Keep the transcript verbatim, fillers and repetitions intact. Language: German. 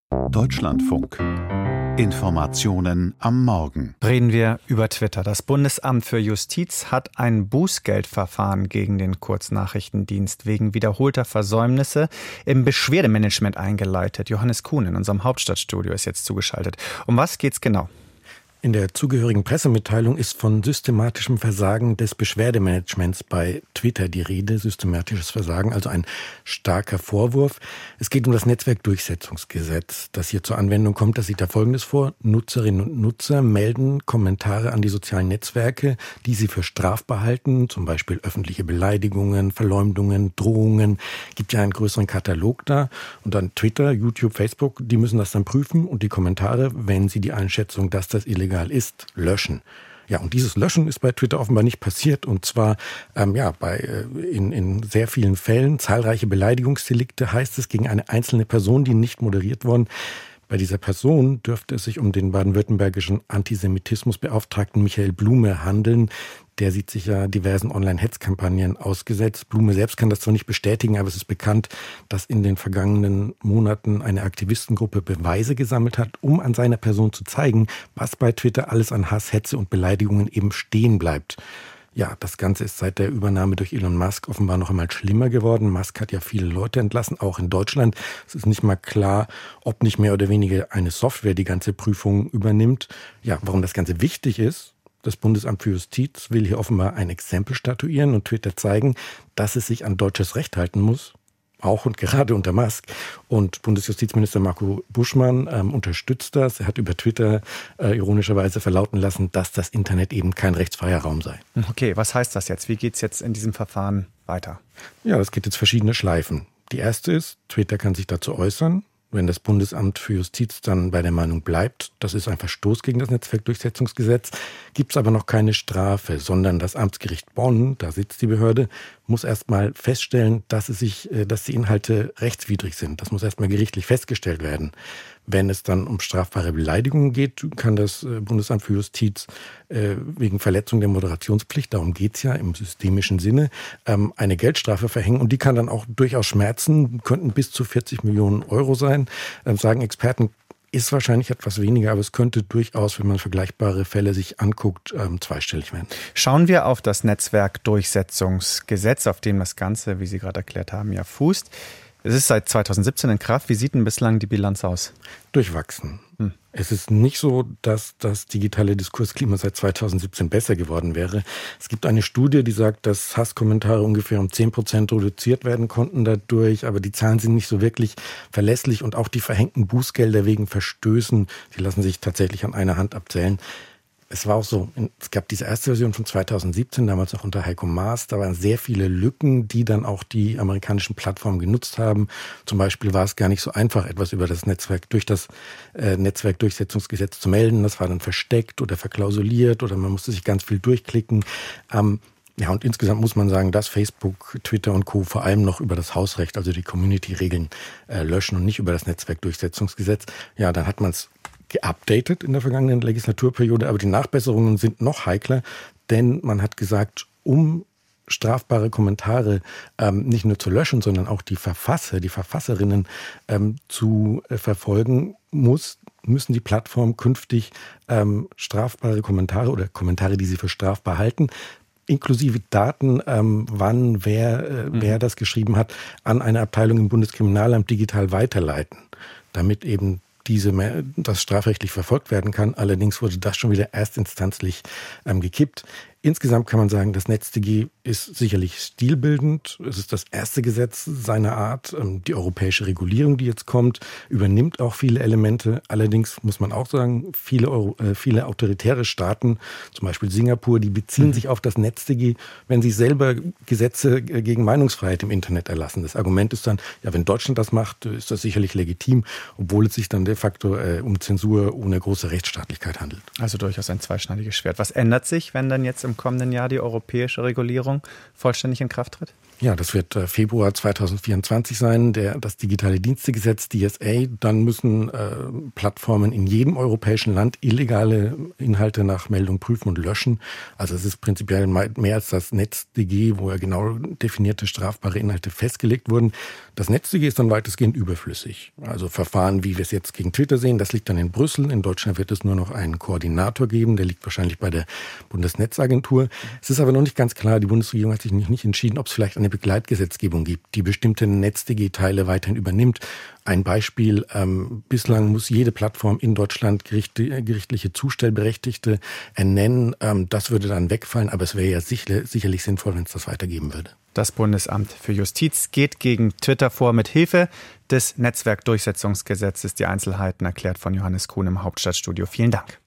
Deutschlandfunk. Informationen am Morgen. Reden wir über Twitter. Das Bundesamt für Justiz hat ein Bußgeldverfahren gegen den Kurznachrichtendienst wegen wiederholter Versäumnisse im Beschwerdemanagement eingeleitet. Johannes Kuhn in unserem Hauptstadtstudio ist jetzt zugeschaltet. Um was geht's genau? In der zugehörigen Pressemitteilung ist von systematischem Versagen des Beschwerdemanagements bei Twitter die Rede. Systematisches Versagen, also ein starker Vorwurf. Es geht um das Netzwerkdurchsetzungsgesetz, das hier zur Anwendung kommt. Das sieht da Folgendes vor. Nutzerinnen und Nutzer melden Kommentare an die sozialen Netzwerke, die sie für strafbar halten, zum Beispiel öffentliche Beleidigungen, Verleumdungen, Drohungen. Gibt ja einen größeren Katalog da. Und dann Twitter, YouTube, Facebook, die müssen das dann prüfen und die Kommentare, wenn sie die Einschätzung, dass das illegal ist, löschen. Ja, und dieses Löschen ist bei Twitter offenbar nicht passiert. Und zwar ähm, ja, bei, äh, in, in sehr vielen Fällen zahlreiche Beleidigungsdelikte heißt es gegen eine einzelne Person, die nicht moderiert worden. Bei dieser Person dürfte es sich um den baden-württembergischen Antisemitismusbeauftragten Michael Blume handeln. Der sieht sich ja diversen Online-Hetzkampagnen ausgesetzt. Blume selbst kann das zwar nicht bestätigen, aber es ist bekannt, dass in den vergangenen Monaten eine Aktivistengruppe Beweise gesammelt hat, um an seiner Person zu zeigen, was bei Twitter alles an Hass, Hetze und Beleidigungen eben stehen bleibt. Ja, das Ganze ist seit der Übernahme durch Elon Musk offenbar noch einmal schlimmer geworden. Musk hat ja viele Leute entlassen, auch in Deutschland. Es ist nicht mal klar, ob nicht mehr oder weniger eine Software die ganze Prüfung übernimmt. Ja, warum das Ganze wichtig ist? Das Bundesamt für Justiz will hier offenbar ein Exempel statuieren und Twitter zeigen, dass es sich an deutsches Recht halten muss. Auch und gerade unter Musk. Und Bundesjustizminister Marco Buschmann ähm, unterstützt das. Er hat über Twitter äh, ironischerweise verlauten lassen, dass das Internet eben kein rechtsfreier Raum sei. Okay, was heißt das jetzt? Wie geht es jetzt in diesem Verfahren weiter? Ja, es gibt jetzt verschiedene Schleifen. Die erste ist, Twitter kann sich dazu äußern. Wenn das Bundesamt für Justiz dann bei der Meinung bleibt, das ist ein Verstoß gegen das Netzwerkdurchsetzungsgesetz, gibt es aber noch keine Strafe, sondern das Amtsgericht Bonn, da sitzt die Behörde, muss erstmal feststellen, dass es sich, dass die Inhalte rechtswidrig sind. Das muss erstmal gerichtlich festgestellt werden. Wenn es dann um strafbare Beleidigungen geht, kann das Bundesamt für Justiz äh, wegen Verletzung der Moderationspflicht, darum geht's ja im systemischen Sinne, ähm, eine Geldstrafe verhängen. Und die kann dann auch durchaus schmerzen, könnten bis zu vierzig Millionen Euro sein. Ähm, sagen Experten, ist wahrscheinlich etwas weniger, aber es könnte durchaus, wenn man vergleichbare Fälle sich anguckt, ähm, zweistellig werden. Schauen wir auf das Netzwerkdurchsetzungsgesetz, auf dem das Ganze, wie Sie gerade erklärt haben, ja fußt. Es ist seit zweitausendsiebzehn in Kraft. Wie sieht denn bislang die Bilanz aus? Durchwachsen. Hm. Es ist nicht so, dass das digitale Diskursklima seit zweitausendsiebzehn besser geworden wäre. Es gibt eine Studie, die sagt, dass Hasskommentare ungefähr um zehn Prozent reduziert werden konnten dadurch. Aber die Zahlen sind nicht so wirklich verlässlich. Und auch die verhängten Bußgelder wegen Verstößen, die lassen sich tatsächlich an einer Hand abzählen. Es war auch so, es gab diese erste Version von zweitausendsiebzehn, damals noch unter Heiko Maas. Da waren sehr viele Lücken, die dann auch die amerikanischen Plattformen genutzt haben. Zum Beispiel war es gar nicht so einfach, etwas über das Netzwerk, durch das äh, Netzwerkdurchsetzungsgesetz zu melden. Das war dann versteckt oder verklausuliert oder man musste sich ganz viel durchklicken. Ähm, ja, und insgesamt muss man sagen, dass Facebook, Twitter und Co. vor allem noch über das Hausrecht, also die Community-Regeln, äh, löschen und nicht über das Netzwerkdurchsetzungsgesetz. Ja, dann hat man es geupdatet in der vergangenen Legislaturperiode, aber die Nachbesserungen sind noch heikler, denn man hat gesagt, um strafbare Kommentare ähm, nicht nur zu löschen, sondern auch die Verfasser, die Verfasserinnen ähm, zu äh, verfolgen, muss, müssen die Plattformen künftig ähm, strafbare Kommentare oder Kommentare, die sie für strafbar halten, inklusive Daten, ähm, wann, wer, äh, mhm. wer das geschrieben hat, an eine Abteilung im Bundeskriminalamt digital weiterleiten, damit eben diese, das strafrechtlich verfolgt werden kann. Allerdings wurde das schon wieder erstinstanzlich ähm, gekippt. Insgesamt kann man sagen, das NetzDG ist sicherlich stilbildend. Es ist das erste Gesetz seiner Art. Die europäische Regulierung, die jetzt kommt, übernimmt auch viele Elemente. Allerdings muss man auch sagen, viele, Euro, äh, viele autoritäre Staaten, zum Beispiel Singapur, die beziehen mhm. sich auf das NetzDG, wenn sie selber Gesetze gegen Meinungsfreiheit im Internet erlassen. Das Argument ist dann, ja, wenn Deutschland das macht, ist das sicherlich legitim, obwohl es sich dann de facto äh, um Zensur ohne große Rechtsstaatlichkeit handelt. Also durchaus ein zweischneidiges Schwert. Was ändert sich, wenn dann jetzt im kommenden Jahr die europäische Regulierung vollständig in Kraft tritt? Ja, das wird äh, Februar zweitausendvierundzwanzig sein, der, das digitale Dienstegesetz D S A. Dann müssen äh, Plattformen in jedem europäischen Land illegale Inhalte nach Meldung prüfen und löschen. Also es ist prinzipiell mehr als das NetzDG, wo ja genau definierte strafbare Inhalte festgelegt wurden. Das NetzDG ist dann weitestgehend überflüssig. Also Verfahren, wie wir es jetzt gegen Twitter sehen, das liegt dann in Brüssel. In Deutschland wird es nur noch einen Koordinator geben, der liegt wahrscheinlich bei der Bundesnetzagentur. Es ist aber noch nicht ganz klar, die Bundesregierung hat sich nicht, nicht entschieden, ob es vielleicht eine Begleitgesetzgebung gibt, die bestimmte NetzDG-Teile weiterhin übernimmt. Ein Beispiel, ähm, bislang muss jede Plattform in Deutschland gericht, gerichtliche Zustellberechtigte ernennen. Ähm, das würde dann wegfallen, aber es wäre ja sicher, sicherlich sinnvoll, wenn es das weitergeben würde. Das Bundesamt für Justiz geht gegen Twitter vor mit Hilfe des Netzwerkdurchsetzungsgesetzes. Die Einzelheiten erklärt von Johannes Kuhn im Hauptstadtstudio. Vielen Dank.